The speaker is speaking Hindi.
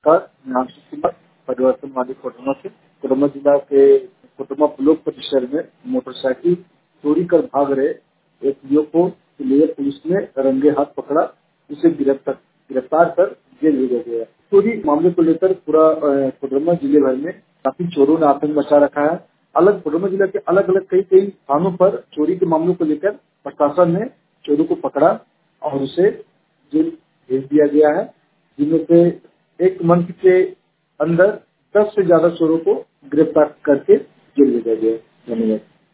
नमस्कार, मैं आशीष कुमार परिवर्तनवादी कोडरमा से। कोडरमा जिला के कोडरमा ब्लॉक परिसर में मोटरसाइकिल चोरी कर भाग रहे एक युवक को लेकर पुलिस ने रंगे हाथ पकड़ा, उसे गिरफ्तार कर जेल भेजा गया। चोरी मामले को लेकर पूरा कोडरमा जिले भर में काफी चोरों ने आतंक मचा रखा है। कोडरमा जिला के अलग अलग कई स्थानों पर चोरी के मामलों को लेकर प्रशासन ने चोरों को पकड़ा और उसे जेल भेज दिया गया है, जिनमें से एक मंथ के अंदर 10 से ज्यादा चोरों को गिरफ्तार करके जेल भेजा गया है। धन्यवाद।